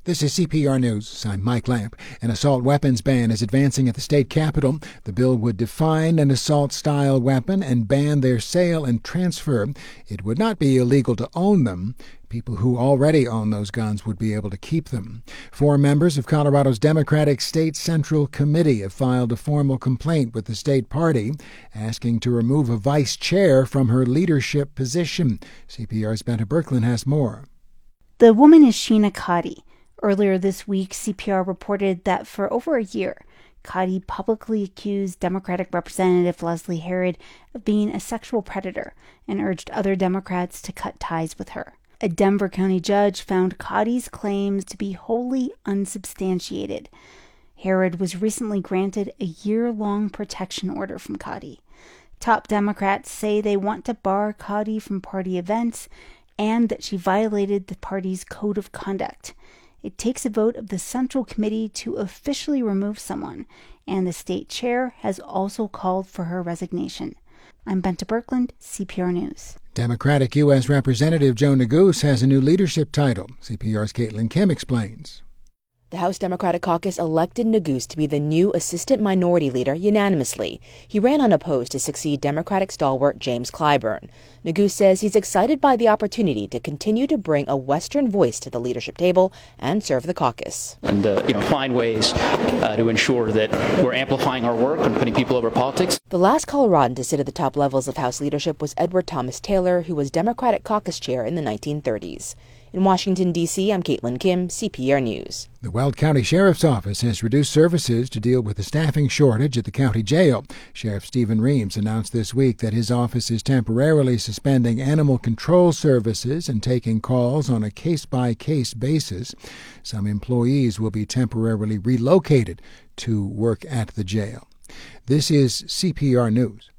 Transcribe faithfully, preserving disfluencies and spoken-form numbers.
This is C P R News. I'm Mike Lamp. An assault weapons ban is advancing at the state capitol. The bill would define an assault-style weapon and ban their sale and transfer. It would not be illegal to own them. People who already own those guns would be able to keep them. Four members of Colorado's Democratic State Central Committee have filed a formal complaint with the state party, asking to remove a vice chair from her leadership position. C P R's Benta Birkeland has more. The woman is Sheena Cotty. Earlier this week, C P R reported that for over a year, Cotty publicly accused Democratic Representative Leslie Herod of being a sexual predator and urged other Democrats to cut ties with her. A Denver County judge found Cotty's claims to be wholly unsubstantiated. Herod was recently granted a year-long protection order from Cotty. Top Democrats say they want to bar Cotty from party events and that she violated the party's code of conduct. It takes a vote of the Central Committee to officially remove someone, and the state chair has also called for her resignation. I'm Benta Birkeland, C P R News. Democratic U S Representative Joe Neguse has a new leadership title. C P R's Caitlin Kim explains. The House Democratic Caucus elected Neguse to be the new Assistant Minority Leader unanimously. He ran unopposed to succeed Democratic stalwart James Clyburn. Neguse says he's excited by the opportunity to continue to bring a Western voice to the leadership table and serve the caucus. And uh, you know, find ways uh, to ensure that we're amplifying our work and putting people over politics. The last Coloradan to sit at the top levels of House leadership was Edward Thomas Taylor, who was Democratic caucus chair in the nineteen thirties. In Washington, D C, I'm Caitlin Kim, C P R News. The Weld County Sheriff's Office has reduced services to deal with the staffing shortage at the county jail. Sheriff Stephen Reams announced this week that his office is temporarily suspending animal control services and taking calls on a case-by-case basis. Some employees will be temporarily relocated to work at the jail. This is C P R News.